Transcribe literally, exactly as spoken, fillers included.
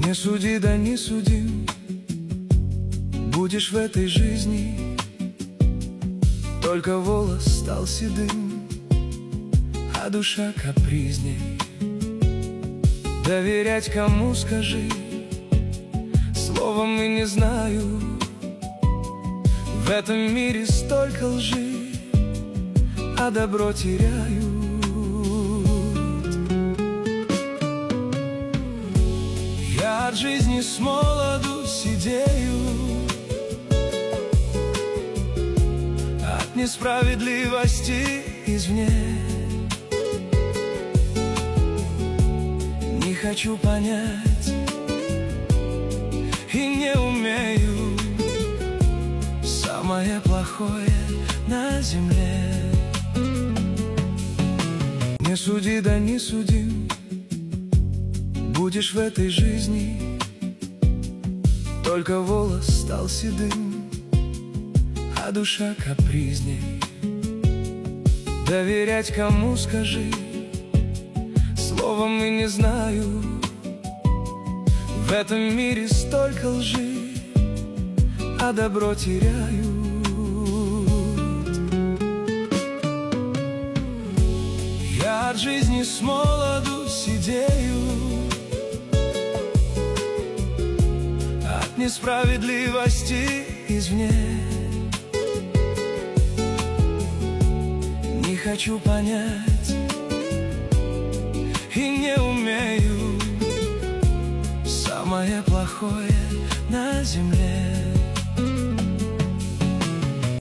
Не суди, да не судим, будешь в этой жизни. Только волос стал седым, а душа капризней. Доверять кому, скажи, словом и не знаю. В этом мире столько лжи, а добро теряют. Я от жизни с молоду сидею, от несправедливости извне. Не хочу понять и не умею самое плохое на земле. Не суди, да не судим, будешь в этой жизни. Только волос стал седым, а душа капризней. Доверять кому, скажи, словом и не знаю. В этом мире столько лжи, а добро теряют. Я от жизни с молоду сидею, от несправедливости извне. Не хочу понять и не умею самое плохое на земле.